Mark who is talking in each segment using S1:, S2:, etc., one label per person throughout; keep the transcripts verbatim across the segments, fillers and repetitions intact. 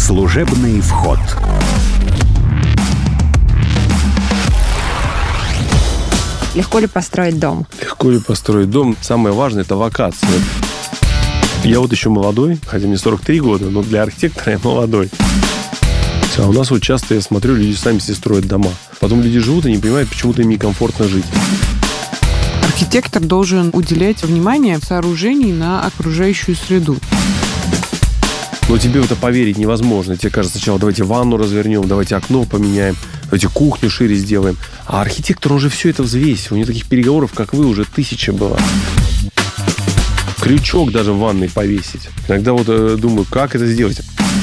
S1: Служебный вход.
S2: Легко ли построить дом?
S3: Легко ли построить дом? Самое важное – это локация. Я вот еще молодой, хотя мне сорок три года, но для архитектора я молодой. А у нас вот часто, я смотрю, люди сами себе строят дома. Потом люди живут и не понимают, почему-то им некомфортно жить.
S4: Архитектор должен уделять внимание сооружений на окружающую среду.
S3: Но тебе в это поверить невозможно. Тебе кажется, сначала давайте ванну развернем, давайте окно поменяем, давайте кухню шире сделаем. А архитектор, он же все это взвесил. У него таких переговоров, как вы, уже тысяча было. Крючок даже в ванной повесить. Иногда вот э, думаю, как это сделать?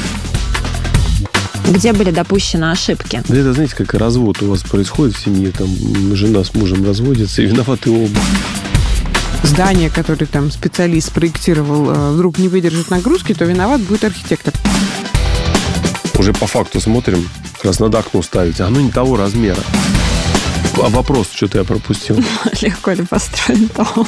S2: Где были допущены ошибки?
S3: Да это, знаете, как развод у вас происходит в семье. Там жена с мужем разводятся, и виноваты оба.
S4: Здание, которое там специалист проектировал, вдруг не выдержит нагрузки, то виноват будет архитектор.
S3: Уже по факту смотрим, как раз надо окно ставить. Оно не того размера. А вопрос, что-то я пропустил.
S2: Легко ли построить дом?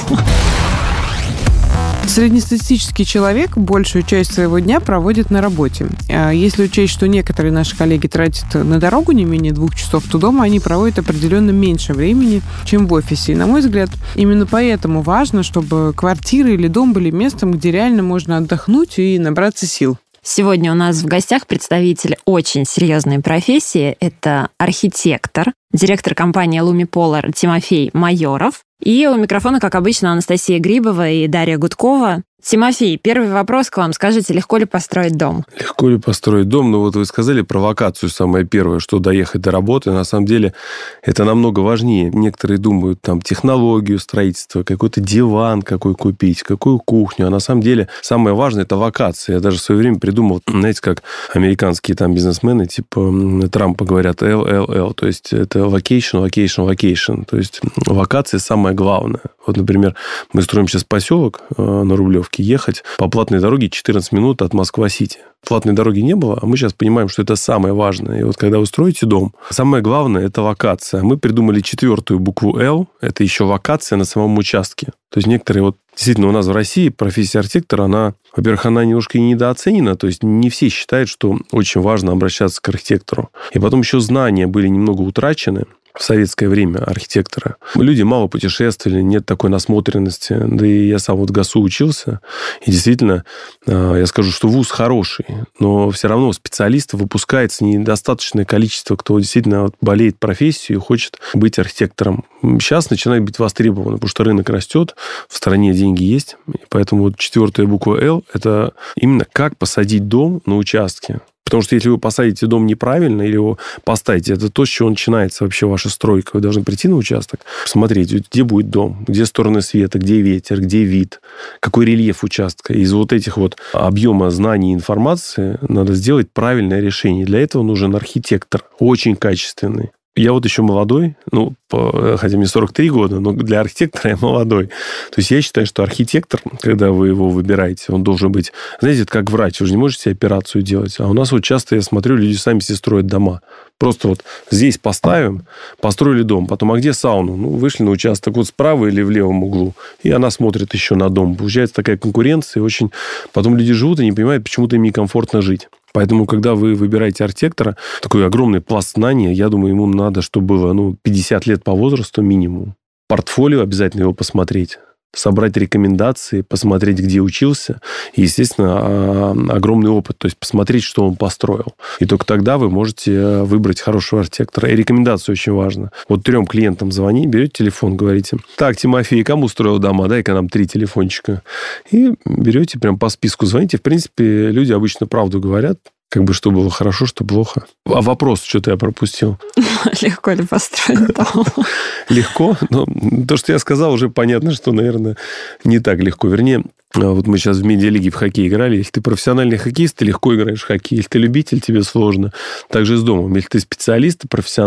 S4: Среднестатистический человек большую часть своего дня проводит на работе. Если учесть, что некоторые наши коллеги тратят на дорогу не менее двух часов, то дома они проводят определенно меньше времени, чем в офисе. И, на мой взгляд, именно поэтому важно, чтобы квартира или дом были местом, где реально можно отдохнуть и набраться сил.
S2: Сегодня у нас в гостях представитель очень серьезной профессии. Это архитектор, директор компании Lumipolar Тимофей Майоров. И у микрофона, как обычно, Анастасия Грибова и Дарья Гудкова. Тимофей, первый вопрос к вам. Скажите, легко ли построить дом?
S3: Легко ли построить дом? Ну, вот вы сказали провокацию самое первое, что доехать до работы. На самом деле, это намного важнее. Некоторые думают, там, технологию строительства, какой-то диван какой купить, какую кухню. А на самом деле, самое важное – это локация. Я даже в свое время придумал, знаете, как американские там бизнесмены, типа Трампа говорят эл эл эл. То есть, это location, location, location. То есть, локация самое главное. Вот, например, мы строим сейчас поселок на Рублевке, ехать по платной дороге четырнадцать минут от Москва-Сити. Платной дороги не было, а мы сейчас понимаем, что это самое важное. И вот когда вы строите дом, самое главное – это локация. Мы придумали четвертую букву «Л», это еще локация на самом участке. То есть некоторые вот действительно у нас в России профессия архитектора, она, во-первых, она немножко и недооценена, то есть не все считают, что очень важно обращаться к архитектору. И потом еще знания были немного утрачены в советское время архитектора. Люди мало путешествовали, нет такой насмотренности. Да и я сам вот в ГАСУ учился. И действительно, я скажу, что вуз хороший, но все равно специалистов выпускается недостаточное количество, кто действительно болеет профессией и хочет быть архитектором. Сейчас начинает быть востребовано, потому что рынок растет, в стране деньги есть. И поэтому вот четвертая буква «Л» – это именно как посадить дом на участке. Потому что если вы посадите дом неправильно или его поставите, это то, с чего начинается вообще ваша стройка. Вы должны прийти на участок, посмотреть, где будет дом, где стороны света, где ветер, где вид, какой рельеф участка. Из вот этих вот объема знаний и информации надо сделать правильное решение. Для этого нужен архитектор, очень качественный. Я вот еще молодой, ну, хотя мне сорок три года, но для архитектора я молодой. То есть я считаю, что архитектор, когда вы его выбираете, он должен быть, знаете, это как врач, вы же не можете операцию делать. А у нас вот часто, я смотрю, люди сами себе строят дома. Просто вот здесь поставим, построили дом, потом, а где сауну? Ну, вышли на участок вот справа или в левом углу, и она смотрит еще на дом. Получается такая конкуренция, очень... Потом люди живут и не понимают, почему-то им некомфортно жить. Поэтому, когда вы выбираете архитектора, такой огромный пласт знаний, я думаю, ему надо, чтобы было ну, пятьдесят лет по возрасту минимум. Портфолио обязательно его посмотреть. Собрать рекомендации, посмотреть, где учился. И, естественно, огромный опыт. То есть, посмотреть, что он построил. И только тогда вы можете выбрать хорошего архитектора. И рекомендация очень важна. Вот трем клиентам звони, берете телефон, говорите: так, Тимофей, кому строил дома? Дай-ка нам три телефончика. И берете прям по списку, звоните. В принципе, люди обычно правду говорят. Как бы что было хорошо, что плохо. А вопрос, что-то я пропустил.
S2: Легко ли построить дом?
S3: Легко? Но то, что я сказал, уже понятно, что, наверное, не так легко. Вернее, вот мы сейчас в медиалиге в хоккей играли. Если ты профессиональный хоккеист, ты легко играешь в хоккей. Если ты любитель, тебе сложно. Так же и с домом. Если ты специалист, профессионал,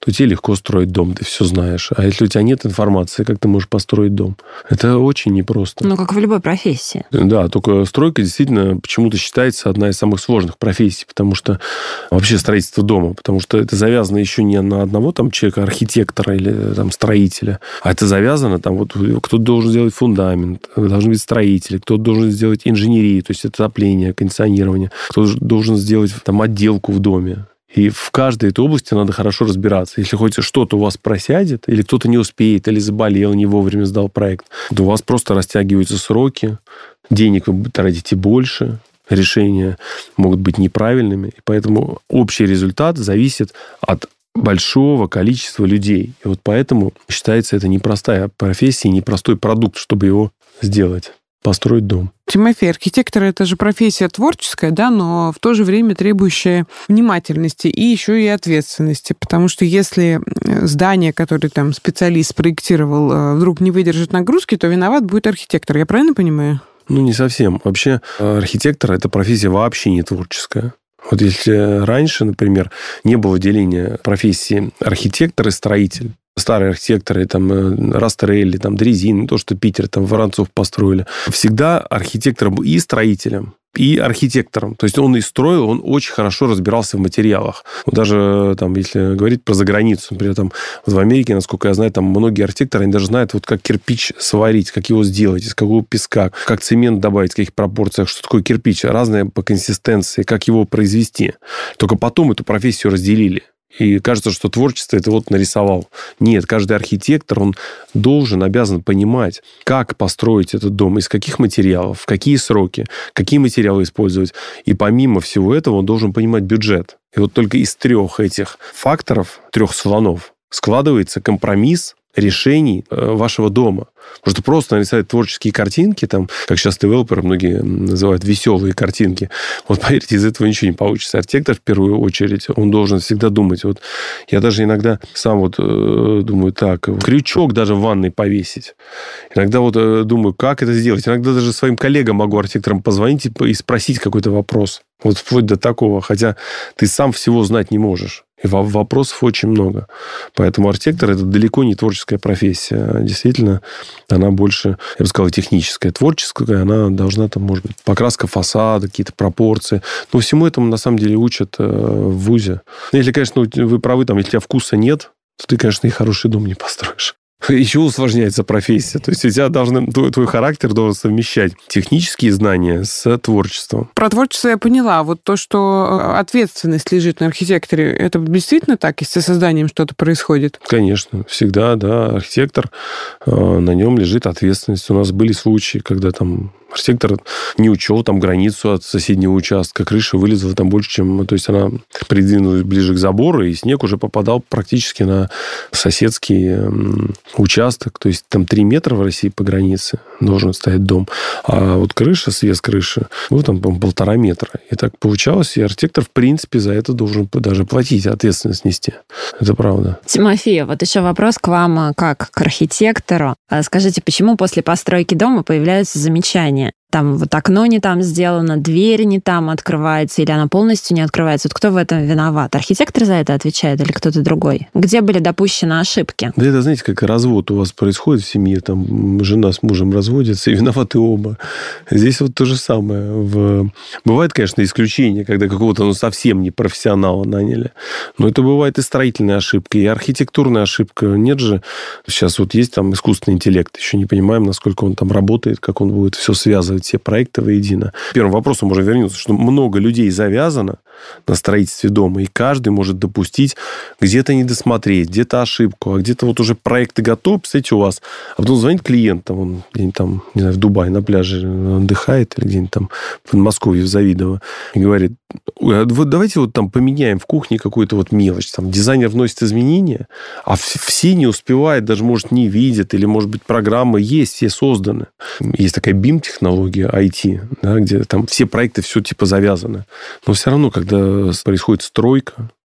S3: то тебе легко строить дом, ты все знаешь. А если у тебя нет информации, как ты можешь построить дом? Это очень непросто.
S2: Ну, как в любой профессии.
S3: Да, только стройка действительно почему-то считается одна из самых сложных профессий, потому что вообще строительство дома, потому что это завязано еще не на одного там человека, архитектора или там строителя, а это завязано там вот кто-то должен сделать фундамент, должны быть строители, кто-то должен сделать инженерию, то есть отопление, кондиционирование, кто-то должен сделать там отделку в доме. И в каждой этой области надо хорошо разбираться. Если хоть что-то у вас просядет, или кто-то не успеет, или заболел, не вовремя сдал проект, то у вас просто растягиваются сроки, денег вы тратите больше, решения могут быть неправильными. И поэтому общий результат зависит от большого количества людей. И вот поэтому считается это непростая профессия, непростой продукт, чтобы его сделать. Построить дом.
S4: Тимофей, архитектор – это же профессия творческая, да, но в то же время требующая внимательности и еще и ответственности, потому что если здание, которое там специалист спроектировал, вдруг не выдержит нагрузки, то виноват будет архитектор. Я правильно понимаю?
S3: Ну, не совсем. Вообще, архитектор – это профессия вообще не творческая. Вот если раньше, например, не было деления профессии архитектор и строитель, старые архитекторы, там, Растерелли, там, Дрезин, то, что Питер, там, Воронцов построили. Всегда архитектор был и строителем, и архитектором. То есть он и строил, он очень хорошо разбирался в материалах. Вот даже, там, если говорить про заграницу, например, там, вот в Америке, насколько я знаю, там многие архитекторы, они даже знают, вот как кирпич сварить, как его сделать, из какого песка, как цемент добавить, в каких пропорциях, что такое кирпич, разное по консистенции, как его произвести. Только потом эту профессию разделили. И кажется, что творчество это вот нарисовал. Нет, каждый архитектор, он должен, обязан понимать, как построить этот дом, из каких материалов, в какие сроки, какие материалы использовать. И помимо всего этого он должен понимать бюджет. И вот только из трех этих факторов, трех слонов, складывается компромисс решений вашего дома. Потому что просто нарисовать творческие картинки, там, как сейчас девелоперы многие называют веселые картинки, вот поверьте, из этого ничего не получится. Архитектор, в первую очередь, он должен всегда думать. Вот я даже иногда сам вот э, думаю, так, крючок даже в ванной повесить. Иногда вот э, думаю, как это сделать. Иногда даже своим коллегам могу, архитекторам, позвонить и, и спросить какой-то вопрос. Вот вплоть до такого. Хотя ты сам всего знать не можешь. И вопросов очень много. Поэтому архитектор – это далеко не творческая профессия. Действительно, она больше, я бы сказал, техническая. Творческая, она должна, там, может быть, покраска фасада, какие-то пропорции. Но всему этому, на самом деле, учат в вузе. Если, конечно, вы правы, там, если у тебя вкуса нет, то ты, конечно, и хороший дом не построишь. Еще усложняется профессия. То есть у тебя должен, твой, твой характер должен совмещать технические знания с творчеством.
S4: Про творчество я поняла. Вот то, что ответственность лежит на архитекторе, это действительно так, если с созданием что-то происходит?
S3: Конечно. Всегда, да. Архитектор, на нем лежит ответственность. У нас были случаи, когда там архитектор не учел там границу от соседнего участка, крыша вылезла там больше, чем... То есть она придвинулась ближе к забору, и снег уже попадал практически на соседский участок. То есть там три метра в России по границе должен стоять дом. А вот крыша, свес крыши, ну, там, по-моему, полтора метра. И так получалось. И архитектор, в принципе, за это должен даже платить, ответственность нести. Это правда.
S2: Тимофей, вот еще вопрос к вам, как к архитектору. Скажите, почему после постройки дома появляются замечания? Там вот окно не там сделано, дверь не там открывается, или она полностью не открывается. Вот кто в этом виноват? Архитектор за это отвечает или кто-то другой? Где были допущены ошибки?
S3: Да это, знаете, как развод у вас происходит в семье. Там жена с мужем разводятся, и виноваты оба. Здесь вот то же самое. В... Бывает, конечно, исключение, когда какого-то ну, совсем не профессионала наняли. Но это бывает и строительная ошибка, и архитектурная ошибка. Нет же... Сейчас вот есть там искусственный интеллект. Еще не понимаем, насколько он там работает, как он будет все связывать, все проекты воедино. Первым вопросом можно вернуться, что много людей завязано на строительстве дома, и каждый может допустить где-то недосмотреть, где-то ошибку, а где-то вот уже проекты готовы, представляете, у вас, а потом звонит клиент, там, он где-нибудь там, не знаю, в Дубае на пляже отдыхает, или где-нибудь там в Подмосковье, в Завидово, и говорит, вот давайте вот там поменяем в кухне какую-то вот мелочь, там дизайнер вносит изменения, а все не успевают, даже, может, не видят, или, может быть, программы есть, все созданы. Есть такая бим-технология, ай ти, да, где там все проекты все типа завязаны. Но все равно, когда происходит стройка,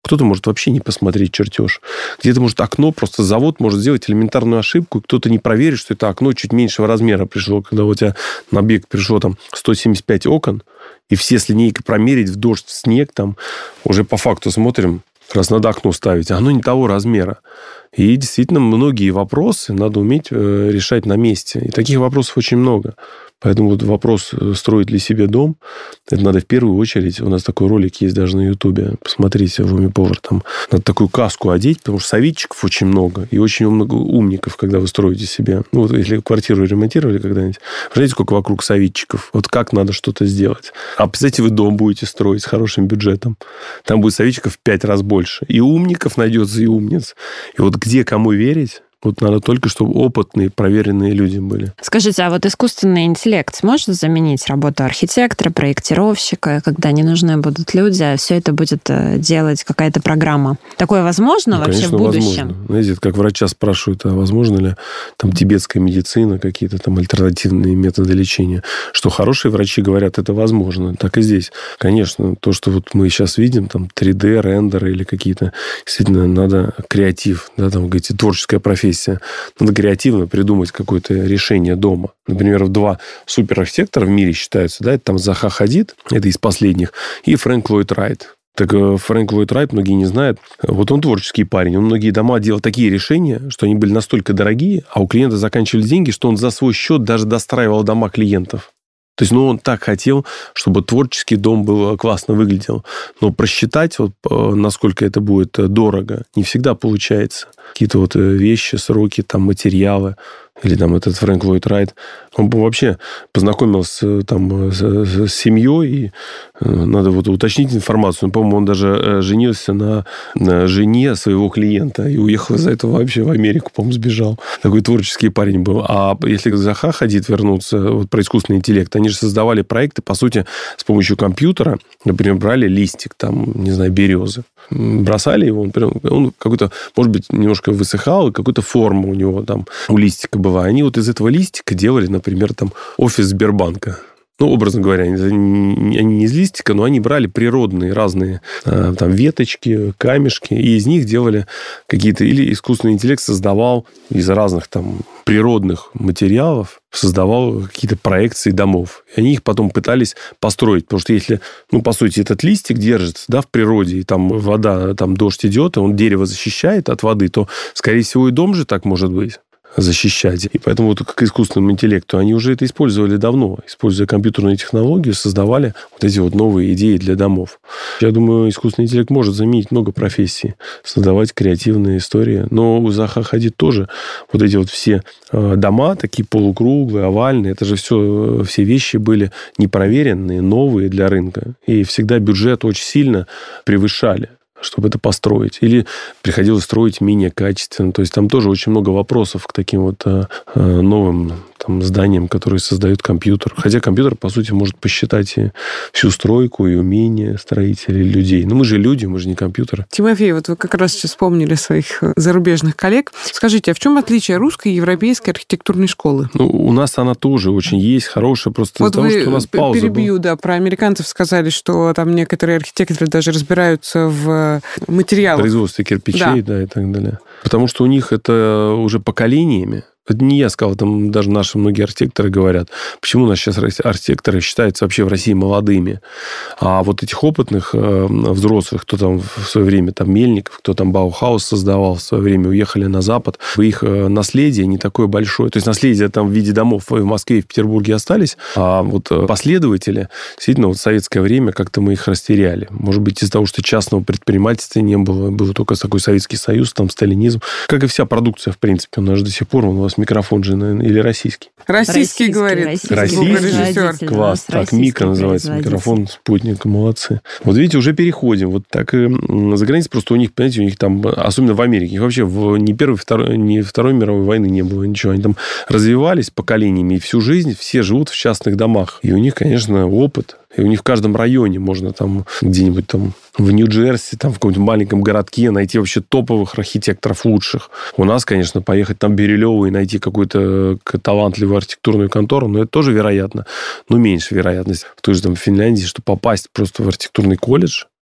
S3: Кто-то может вообще не посмотреть чертеж. Где-то, может, окно, просто завод может сделать элементарную ошибку, и кто-то не проверит, что это окно чуть меньшего размера пришло. Когда у тебя на объект пришло там сто семьдесят пять окон, и все с линейкой промерить в дождь, в снег, там уже по факту смотрим, как раз надо окно ставить, а оно не того размера. И действительно, многие вопросы надо уметь решать на месте. И таких вопросов очень много. Поэтому вот вопрос, строить ли себе дом, это надо в первую очередь... У нас такой ролик есть даже на Ютубе. Посмотрите, в Лумиполар. Там надо такую каску одеть, потому что советчиков очень много. И очень много умников, когда вы строите себе. Ну, вот если квартиру ремонтировали когда-нибудь, знаете, сколько вокруг советчиков? Вот как надо что-то сделать. А представьте, вы дом будете строить с хорошим бюджетом. Там будет советчиков в пять раз больше. И умников найдется, и умниц. И вот где кому верить? Вот надо только, чтобы опытные, проверенные люди были.
S2: Скажите, а вот искусственный интеллект сможет заменить работу архитектора, проектировщика, когда не нужны будут люди, а все это будет делать какая-то программа? Такое возможно ну, вообще
S3: конечно,
S2: в будущем?
S3: Возможно. Знаете, как врача спрашивают, а возможно ли там тибетская медицина, какие-то там альтернативные методы лечения? Что хорошие врачи говорят, это возможно. Так и здесь. Конечно, то, что вот мы сейчас видим, там три дэ, рендеры или какие-то, действительно, надо креатив, да, там, говорите, творческая профессия. Надо креативно придумать какое-то решение дома. Например, два суперархитектора в мире считаются, да, это там Заха Хадид, это из последних, и Фрэнк Ллойд Райт. Так Фрэнк Ллойд Райт, многие не знают, вот он творческий парень, он многие дома делал такие решения, что они были настолько дорогие, а у клиента заканчивались деньги, что он за свой счет даже достраивал дома клиентов. То есть, ну, он так хотел, чтобы творческий дом был классно выглядел. Но просчитать, вот, насколько это будет дорого, не всегда получается. Какие-то вот вещи, сроки, там, материалы. Или там этот Фрэнк Ллойд Райт. Он вообще познакомился там с, с семьей, и надо вот уточнить информацию. По-моему, он даже женился на, на жене своего клиента и уехал из-за этого вообще в Америку, по-моему, сбежал. Такой творческий парень был. А если к Заха Хадид вернуться, вот про искусственный интеллект, они же создавали проекты, по сути, с помощью компьютера. Например, брали листик, там, не знаю, березы, бросали его, он, он какой-то, может быть, немножко высыхал, и какую-то форму у него там, у листика была. Они вот из этого листика делали, например, там, офис Сбербанка. Ну, образно говоря, они не из листика, но они брали природные разные там веточки, камешки, и из них делали какие-то... Или искусственный интеллект создавал из разных там природных материалов, создавал какие-то проекции домов. И они их потом пытались построить. Потому что если, ну, по сути, этот листик держится, да, в природе, и там вода, там дождь идет, и он дерево защищает от воды, то, скорее всего, и дом же так может быть. Защищать. И поэтому вот к искусственному интеллекту они уже это использовали давно. Используя компьютерные технологии, создавали вот эти вот новые идеи для домов. Я думаю, искусственный интеллект может заменить много профессий, создавать креативные истории. Но у Заха Хадид тоже вот эти вот все дома, такие полукруглые, овальные, это же все, все вещи были непроверенные, новые для рынка. И всегда бюджет очень сильно превышали, чтобы это построить. Или приходилось строить менее качественно. То есть, там тоже очень много вопросов к таким вот э, новым там, зданиям, которые создают компьютер. Хотя компьютер, по сути, может посчитать и всю стройку, и умения строителей, людей. Но мы же люди, мы же не компьютер.
S4: Тимофей, вот вы как раз сейчас вспомнили своих зарубежных коллег. Скажите, а в чем отличие русской и европейской архитектурной школы?
S3: Ну, у нас она тоже очень есть, хорошая, просто
S4: вот
S3: из-за того, что у нас пауза
S4: перебью,
S3: была.
S4: Да, про американцев сказали, что там некоторые архитекторы даже разбираются в материалах.
S3: Производстве кирпичей, да. да, и так далее. Потому что у них это уже поколениями. Это не я сказал, там даже наши многие архитекторы говорят, почему у нас сейчас архитекторы считаются вообще в России молодыми. А вот этих опытных взрослых, кто там в свое время там Мельников, кто там Баухаус создавал в свое время, уехали на Запад, их наследие не такое большое. То есть наследие там в виде домов в Москве и в Петербурге остались, а вот последователи, действительно, вот в советское время как-то мы их растеряли. Может быть, из-за того, что частного предпринимательства не было, был только такой Советский Союз, там сталинизм. Как и вся продукция, в принципе. У нас же до сих пор у вас микрофон же, наверное, или российский?
S4: Российский, российский говорит.
S3: Российский, российский? Класс. Так, Мика называется микрофон, спутник. Молодцы. Вот видите, уже переходим. Вот так и за границей просто у них, понимаете, у них там, особенно в Америке, у них вообще в, ни Первой, второй, ни Второй мировой войны не было ничего. Они там развивались поколениями, и всю жизнь все живут в частных домах. И у них, конечно, опыт. И у них в каждом районе можно там где-нибудь там в Нью-Джерси, там в каком-нибудь маленьком городке найти вообще топовых архитекторов лучших. У нас, конечно, поехать там Бирюлево и найти какую-то талантливую архитектурную контору, но это тоже вероятно. Но меньше вероятность в той же там Финляндии, что попасть просто в архитектурный колледж,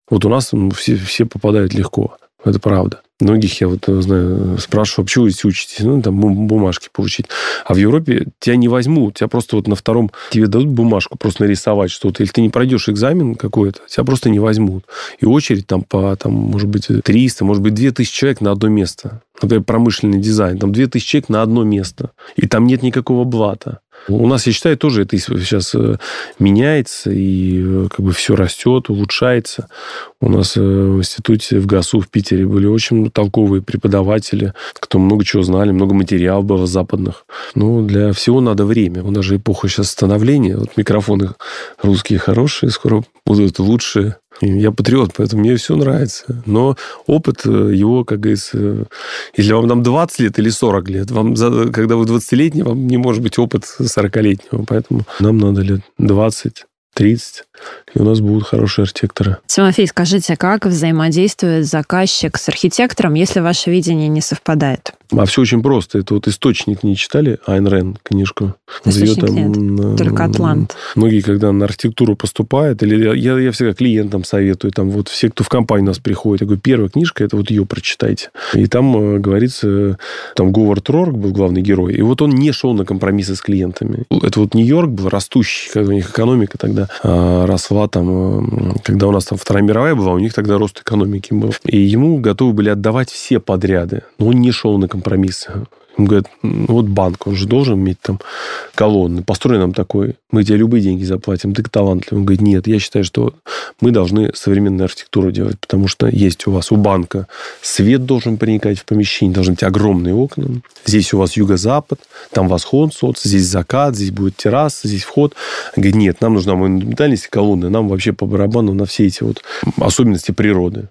S3: Вот у нас все, все попадают легко. Это правда. Многих я вот знаю, спрашиваю, почему вы здесь учитесь? Ну, там бумажки получить. А в Европе тебя не возьмут. Тебя просто вот на втором тебе дадут бумажку просто нарисовать что-то. Или ты не пройдешь экзамен какой-то, тебя просто не возьмут. И очередь там по, там, может быть, триста, может быть, две тысячи человек на одно место. Например, промышленный дизайн. Там две тысячи человек на одно место. И там нет никакого блата. У нас, я считаю, тоже это сейчас меняется, и как бы все растет, улучшается. У нас в институте, в ГАСУ в Питере были очень толковые преподаватели, кто много чего знали, много материалов было западных. Ну, для всего надо время. У нас же эпоха сейчас становления. Вот микрофоны русские хорошие, скоро будут лучшие. Я патриот, поэтому мне все нравится. Но опыт его, как говорится, если вам там двадцать лет или сорок лет, вам, когда вы двадцатилетний, вам не может быть опыт сорокалетнего. Поэтому нам надо лет двадцать, тридцать, и у нас будут хорошие архитекторы.
S2: Тимофей, скажите, как взаимодействует заказчик с архитектором, если ваше видение не совпадает?
S3: А все очень просто. Это вот «Источник» не читали? Айн Рэнд книжку.
S2: «Источник» нет, только «Атлант».
S3: Многие, когда на архитектуру поступают, или я, я всегда клиентам советую, там вот все, кто в компанию у нас приходит, я говорю, первая книжка, это вот ее прочитайте. И там э, говорится, там Говард Рорк был главный герой, и вот он не шел на компромиссы с клиентами. Это вот Нью-Йорк был растущий, когда у них экономика тогда э, росла, там, э, когда у нас там Вторая мировая была, у них тогда рост экономики был. И ему готовы были отдавать все подряды, но он не шел на компромиссы. Ему говорят, ну, вот банк, он же должен иметь там колонны. Построй нам такой, мы тебе любые деньги заплатим, ты талантливый. Он говорит, нет, я считаю, что мы должны современную архитектуру делать, потому что есть у вас, у банка свет должен проникать в помещение, должны быть огромные окна. Здесь у вас юго-запад, там восход солнца, здесь закат, здесь будет терраса, здесь вход. Он говорит, нет, нам нужна монументальность колонны, нам вообще по барабану на все эти вот особенности природы.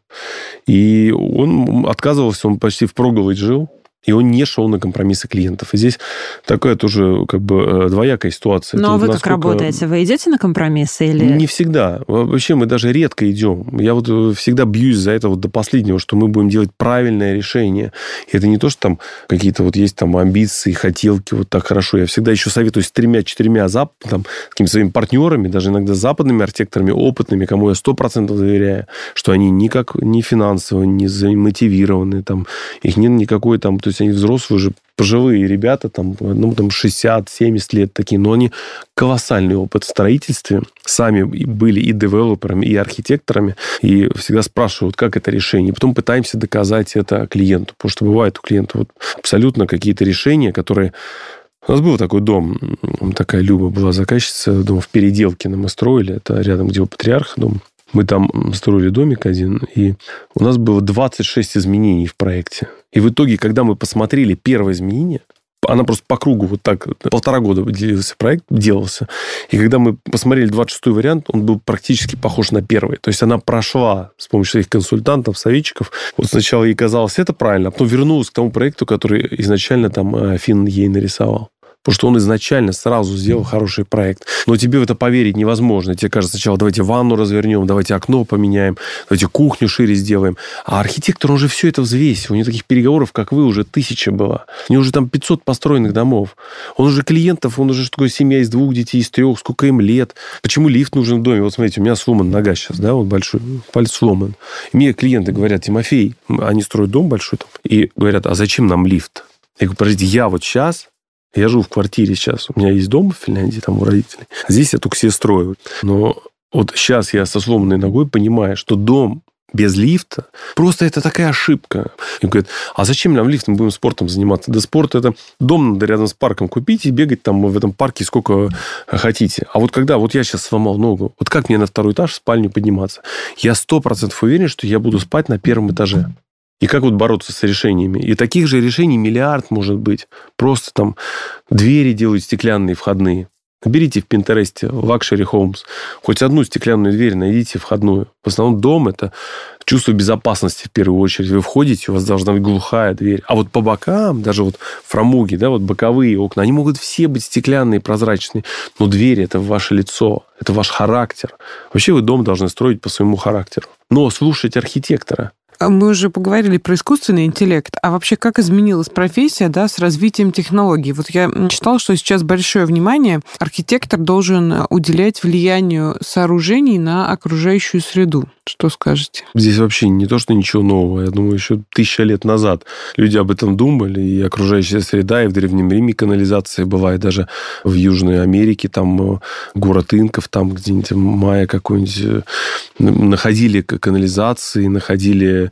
S3: И он отказывался, он почти впроголодь жил. И он не шел на компромиссы клиентов. И здесь такая тоже как бы двоякая ситуация.
S2: Ну, а вы
S3: насколько...
S2: как работаете? Вы идете на компромиссы? Или...
S3: Не всегда. Вообще мы даже редко идем. Я вот всегда бьюсь за это вот до последнего, что мы будем делать правильное решение. И это не то, что там какие-то вот есть там амбиции, хотелки, вот так хорошо. Я всегда еще советую с тремя-четырьмя зап... там, какими-то своими партнерами, даже иногда западными архитекторами, опытными, кому я сто процентов доверяю, что они никак не финансово, не замотивированы, там, их нет никакой там... То есть они взрослые уже, пожилые ребята, там, ну, там шестьдесят-семьдесят лет такие, но они колоссальный опыт в строительстве. Сами были и девелоперами, и архитекторами. И всегда спрашивают, как это решение. И потом пытаемся доказать это клиенту. Потому что бывает у клиента вот абсолютно какие-то решения, которые... У нас был такой дом, такая Люба была заказчица, дом в Переделкино мы строили. Это рядом, где у Патриарха дом. Мы там строили домик один, и у нас было двадцать шесть изменений в проекте. И в итоге, когда мы посмотрели первое изменение, она просто по кругу вот так, полтора года делился проект, делался. И когда мы посмотрели двадцать шестой вариант, он был практически похож на первый. То есть она прошла с помощью своих консультантов, советчиков. Вот сначала ей казалось, это правильно, а потом вернулась к тому проекту, который изначально там Финн ей нарисовал. Потому что он изначально сразу сделал хороший проект. Но тебе в это поверить невозможно. Тебе кажется сначала, давайте ванну развернем, давайте окно поменяем, давайте кухню шире сделаем. А архитектор, он же все это взвесил. У него таких переговоров, как вы, уже тысяча было. У него уже там пятьсот построенных домов. Он уже клиентов, он уже что такое семья из двух детей, из трех, сколько им лет. Почему лифт нужен в доме? Вот смотрите, у меня сломан нога сейчас, да, вот большой, палец сломан. И мне клиенты говорят, Тимофей, они строят дом большой там, и говорят, а зачем нам лифт? Я говорю, подождите, я вот сейчас... Я живу в квартире сейчас. У меня есть дом в Финляндии, там у родителей. Здесь я только себе строю. Но вот сейчас я со сломанной ногой понимаю, что дом без лифта, просто это такая ошибка. И говорят, а зачем нам лифт? Мы будем спортом заниматься. Да спорт это дом надо рядом с парком купить и бегать там в этом парке сколько хотите. А вот когда вот я сейчас сломал ногу, вот как мне на второй этаж в спальню подниматься? Я сто процентов уверен, что я буду спать на первом этаже. И как вот бороться с решениями? И таких же решений миллиард может быть. Просто там двери делают стеклянные, входные. Наберите в Пинтересте Luxury Homes. Хоть одну стеклянную дверь найдите входную. В основном дом – это чувство безопасности в первую очередь. Вы входите, у вас должна быть глухая дверь. А вот по бокам, даже вот фрамуги, да, вот боковые окна, они могут все быть стеклянные, прозрачные. Но дверь – это ваше лицо, это ваш характер. Вообще вы дом должны строить по своему характеру. Но слушать архитектора.
S4: Мы уже поговорили про искусственный интеллект, а вообще как изменилась профессия, да, с развитием технологий? Вот я читала, что сейчас большое внимание архитектор должен уделять влиянию сооружений на окружающую среду. Что скажете?
S3: Здесь вообще не то, что ничего нового. Я думаю, еще тысяча лет назад люди об этом думали, и окружающая среда, и в Древнем Риме канализация была, и даже в Южной Америке, там город инков, там где-нибудь майя какой-нибудь, находили канализации, находили...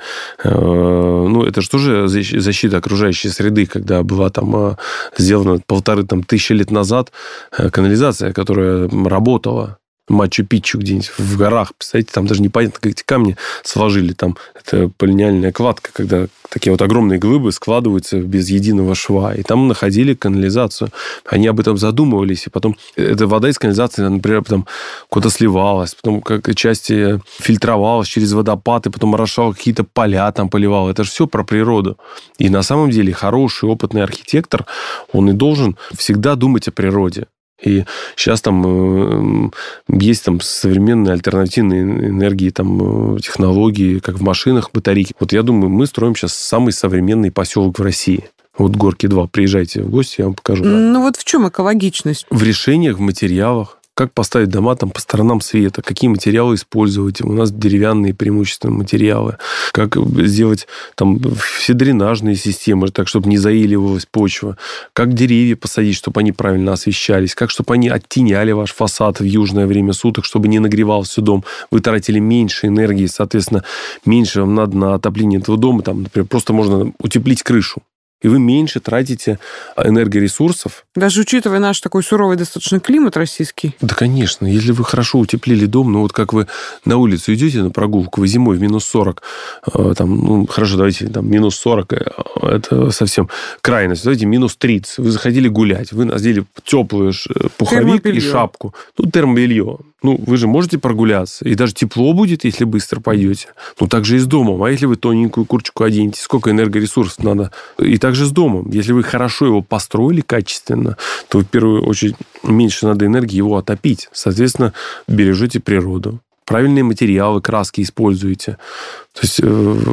S3: Ну, это же тоже защита окружающей среды, когда была там сделана полторы там, тысячи лет назад канализация, которая работала. Мачу-Пикчу где-нибудь в горах. Представляете, там даже непонятно, как эти камни сложили. Там это полинеальная кладка, когда такие вот огромные глыбы складываются без единого шва. И там находили канализацию. Они об этом задумывались. И потом эта вода из канализации, например, потом куда-то сливалась, потом как части фильтровалась через водопад, и потом орошала какие-то поля, там поливала. Это же все про природу. И на самом деле хороший, опытный архитектор, он и должен всегда думать о природе. И сейчас там э, есть там современные альтернативные энергии, там, технологии, как в машинах, батарейки. Вот я думаю, мы строим сейчас самый современный поселок в России. Вот Горки два. Приезжайте в гости, я вам покажу.
S4: Ну вот в чем экологичность?
S3: В решениях, в материалах. Как поставить дома там по сторонам света, какие материалы использовать. У нас деревянные преимущественно материалы. Как сделать там все дренажные системы, так, чтобы не заиливалась почва. Как деревья посадить, чтобы они правильно освещались. Как, чтобы они оттеняли ваш фасад в южное время суток, чтобы не нагревался дом. Вы тратили меньше энергии, соответственно, меньше вам надо на отопление этого дома. Там, например, просто можно утеплить крышу. И вы меньше тратите энергоресурсов.
S4: Даже учитывая наш такой суровый достаточно климат российский.
S3: Да, конечно. Если вы хорошо утеплили дом, ну вот как вы на улицу идете на прогулку, вы зимой в минус сорок, там, ну, хорошо, давайте, там, минус сорок, это совсем крайность. Давайте минус тридцать. Вы заходили гулять, вы надели теплый пуховик и шапку. Ну, термобелье. Ну, вы же можете прогуляться. И даже тепло будет, если быстро пойдете. Ну, так же и с домом. А если вы тоненькую курточку оденете, сколько энергоресурсов надо? И также с домом. Если вы хорошо его построили качественно, то в первую очередь меньше надо энергии его отопить. Соответственно, бережете природу. Правильные материалы, краски используете. То есть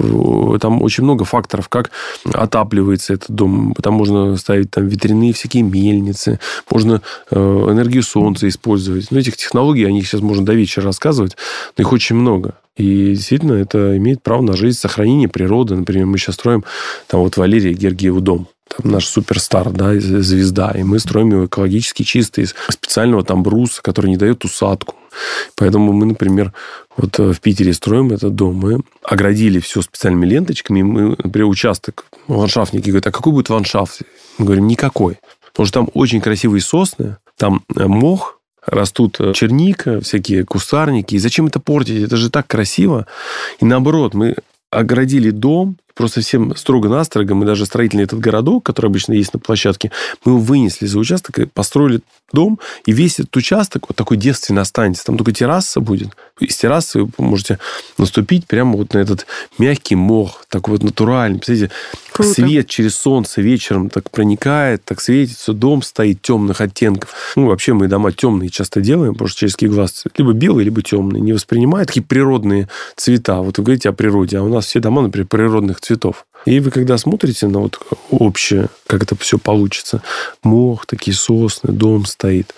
S3: э, там очень много факторов, как отапливается этот дом. Там можно ставить там ветряные всякие мельницы, можно э, энергию солнца использовать. Но этих технологий, о них сейчас можно до вечера рассказывать, но их очень много. И действительно, это имеет право на жизнь, сохранение природы. Например, мы сейчас строим там вот Валерия Гергиеву дом. Там наш суперстар, да, звезда. И мы строим его экологически чистый, из специального там бруса, который не дает усадку. Поэтому мы, например, вот в Питере строим этот дом. Мы оградили все специальными ленточками. Мы, например, участок, ландшафтники говорят, а какой будет ландшафт? Мы говорим, никакой. Потому что там очень красивые сосны, там мох, растут черника, всякие кустарники. И зачем это портить? Это же так красиво. И наоборот, мы оградили дом, просто всем строго-настрого, мы даже строительный этот городок, который обычно есть на площадке, мы его вынесли за участок и построили дом, и весь этот участок вот такой девственный останется. Там только терраса будет. Из террасы вы можете наступить прямо вот на этот мягкий мох, такой вот натуральный. Представляете, круто. Свет через солнце вечером так проникает, так светится, дом стоит темных оттенков. Ну, вообще мы дома темные часто делаем, потому что человеческий глаз либо белый, либо темный, не воспринимает такие природные цвета. Вот вы говорите о природе, а у нас все дома, например, природных цветов. И вы, когда смотрите на вот общее, как это все получится, мох, такие сосны, дом стоит,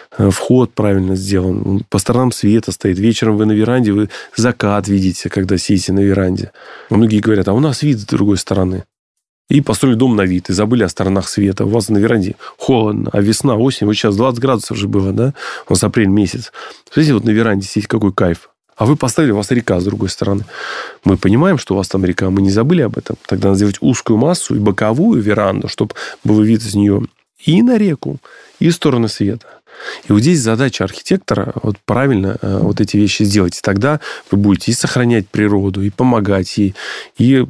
S3: вход правильно сделан, по сторонам света стоит. Вечером вы на веранде, вы закат видите, когда сидите на веранде. Многие говорят, а у нас вид с другой стороны. И построили дом на вид, и забыли о сторонах света. У вас на веранде холодно, а весна, осень, вот сейчас двадцать градусов же было, да? У нас апрель месяц. Смотрите, вот на веранде сидеть, какой кайф. А вы поставили, у вас река с другой стороны. Мы понимаем, что у вас там река, мы не забыли об этом. Тогда надо сделать узкую массу и боковую веранду, чтобы был вид из нее и на реку, и в стороны света. И вот здесь задача архитектора вот правильно вот эти вещи сделать. И тогда вы будете и сохранять природу, и помогать ей, и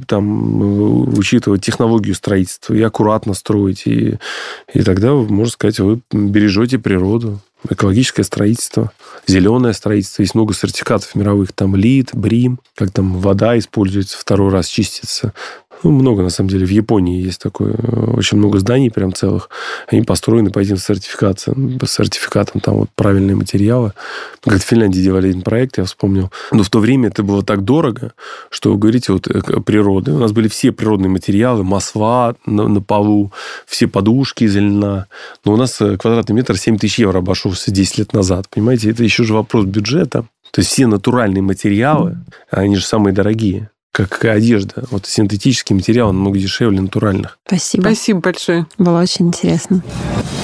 S3: там, учитывать технологию строительства, и аккуратно строить. И, и тогда, можно сказать, вы бережете природу. Экологическое строительство, зеленое строительство. Есть много сертификатов мировых. Там ЛИД, БРИМ, как там вода используется, второй раз чистится. Ну, много, на самом деле. В Японии есть такое. Очень много зданий прям целых. Они построены по этим сертификациям. По сертификатам там вот правильные материалы. Как в Финляндии делали один проект, я вспомнил. Но в то время это было так дорого, что, вы говорите, вот природы. У нас были все природные материалы. Мосва на, на полу, все подушки из льна. Но у нас квадратный метр семь тысяч евро обошелся десять лет назад. Понимаете, это еще же вопрос бюджета. То есть все натуральные материалы, они же самые дорогие. Как и одежда. Вот синтетический материал намного дешевле натуральных.
S2: Спасибо.
S4: Спасибо большое.
S2: Было очень интересно.